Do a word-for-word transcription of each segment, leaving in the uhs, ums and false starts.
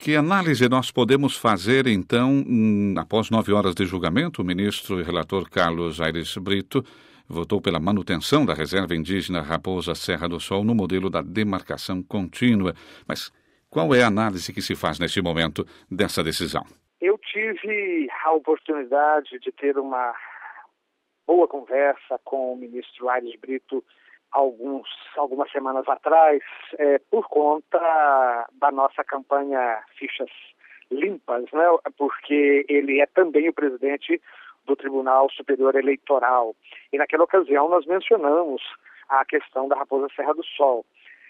Que análise nós podemos fazer, então, hum, após nove horas de julgamento? O ministro e relator Carlos Aires Brito votou pela manutenção da reserva indígena Raposa Serra do Sol no modelo da demarcação contínua. Mas qual é a análise que se faz neste momento dessa decisão? Eu tive a oportunidade de ter uma boa conversa com o ministro Aires Brito alguns, algumas semanas atrás, é, por conta da nossa campanha Fichas Limpas, né? Porque ele é também o presidente do Tribunal Superior Eleitoral. E naquela ocasião nós mencionamos a questão da Raposa Serra do Sol.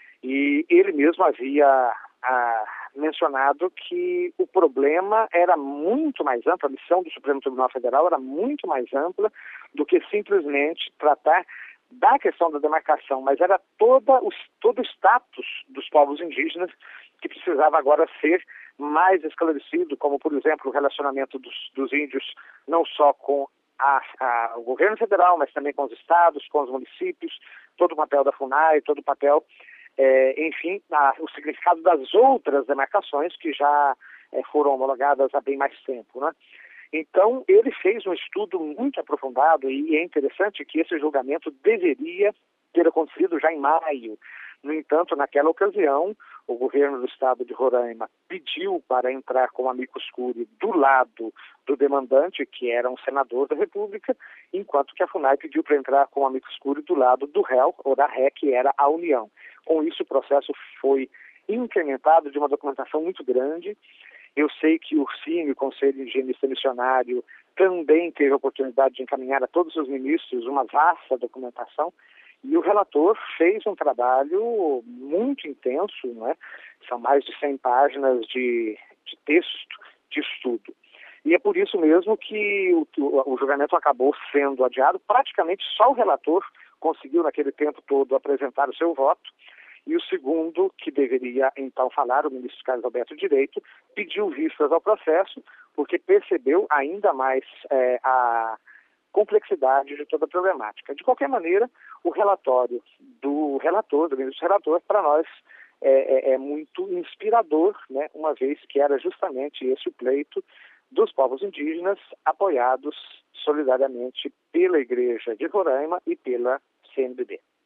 E ele mesmo havia ah, mencionado que o problema era muito mais amplo, a missão do Supremo Tribunal Federal era muito mais ampla do que simplesmente tratar da questão da demarcação, mas era toda o, todo o status dos povos indígenas que precisava agora ser mais esclarecido, como, por exemplo, o relacionamento dos, dos índios não só com a, a, o governo federal, mas também com os estados, com os municípios, todo o papel da FUNAI, todo o papel, é, enfim, a, o significado das outras demarcações que já é, foram homologadas há bem mais tempo, né? Então, ele fez um estudo muito aprofundado e é interessante que esse julgamento deveria ter acontecido já em maio. No entanto, naquela ocasião, o governo do estado de Roraima pediu para entrar com amicus curiae do lado do demandante, que era um senador da República, enquanto que a FUNAI pediu para entrar com amicus curiae do lado do réu, ou da ré, que era a União. Com isso, o processo foi incrementado de uma documentação muito grande. Eu sei que o CIMI, o Conselho Higienista Missionário, também teve a oportunidade de encaminhar a todos os ministros uma vasta documentação, e o relator fez um trabalho muito intenso, não é? São mais de cem páginas de, de texto, de estudo. E é por isso mesmo que o, o, o julgamento acabou sendo adiado. Praticamente só o relator conseguiu, naquele tempo todo, apresentar o seu voto. E o segundo, que deveria então falar, o ministro Carlos Alberto Direito, pediu vistas ao processo, porque percebeu ainda mais é, a complexidade de toda a problemática. De qualquer maneira, o relatório do relator, do ministro relator, para nós é, é, é muito inspirador, né, uma vez que era justamente esse o pleito dos povos indígenas, apoiados solidariamente pela Igreja de Roraima e pela C N B B.